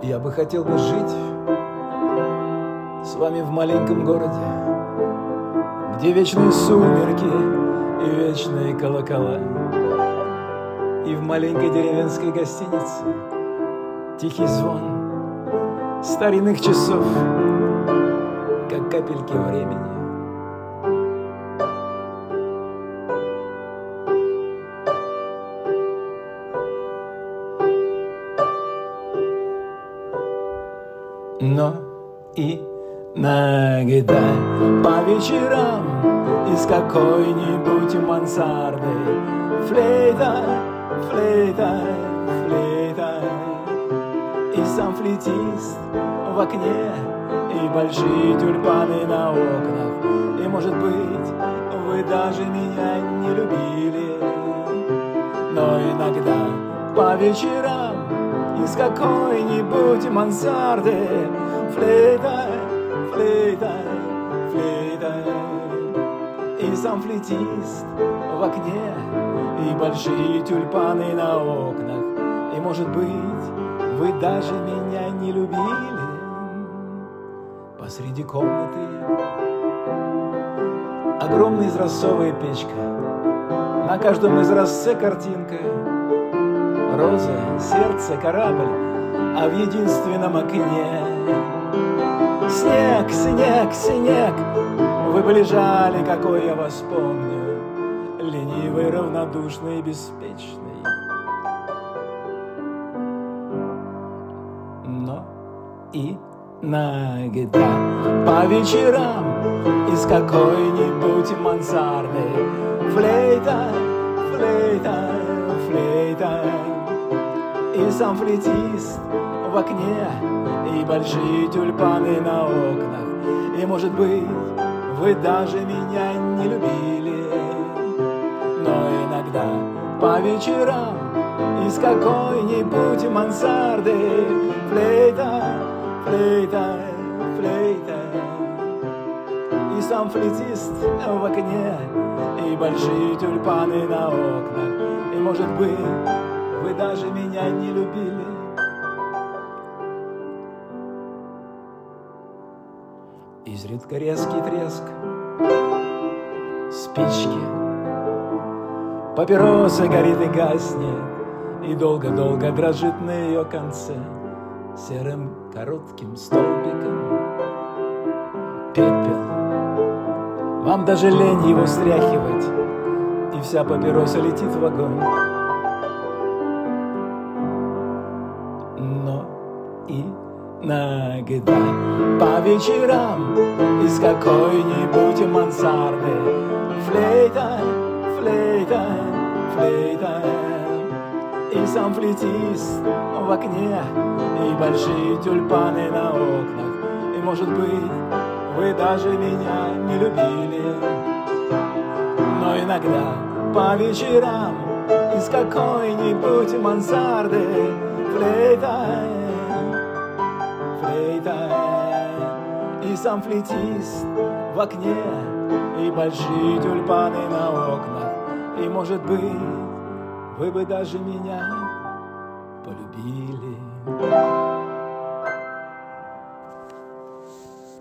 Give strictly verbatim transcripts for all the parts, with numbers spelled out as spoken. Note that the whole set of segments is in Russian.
Я бы хотел бы жить с вами в маленьком городе, где вечные сумерки и вечные колокола, и в маленькой деревенской гостинице тихий звон старинных часов, как капельки времени. Но иногда по вечерам из какой-нибудь мансарды флейта, флейта, флейта, и сам флейтист в окне, и большие тюльпаны на окнах. И, может быть, вы даже меня не любили, но иногда по вечерам из какой-нибудь мансарды флейта, флейта, флейта, и сам флейтист в окне, и большие тюльпаны на окнах. И, может быть, вы даже меня не любили. Посреди комнаты огромная изразцовая печка, на каждом изразце картинка: роза, сердце, корабль, а в единственном окне снег, снег, снег. Вы бы лежали, какой я вас помню, ленивый, равнодушный и беспечный. Но иногда по вечерам из какой-нибудь мансарды флейта, флейта, флейта, и сам флейтист в окне, и большие тюльпаны на окнах. И, может быть, вы даже меня не любили, но иногда по вечерам из какой-нибудь мансарды флейта, флейта, флейта, и сам флейтист в окне, и большие тюльпаны на окнах. И, может быть, вы даже меня не любили. Изредка резкий треск спички, папироса горит и гаснет, и долго-долго дрожит на ее конце серым коротким столбиком пепел. Вам даже лень его стряхивать, и вся папироса летит в огонь. Но иногда по вечерам из какой-нибудь мансарды флейта, флейта, флейта, и сам флейтист в окне, и большие тюльпаны на окнах. И, может быть, вы даже меня не любили, но иногда по вечерам из какой-нибудь мансарды флейта, флейта, и сам флейтист в окне, и большие тюльпаны на окнах. И, может быть, вы бы даже меня полюбили.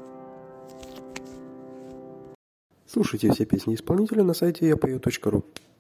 Слушайте все песни исполнителя на сайте я пою точка ру.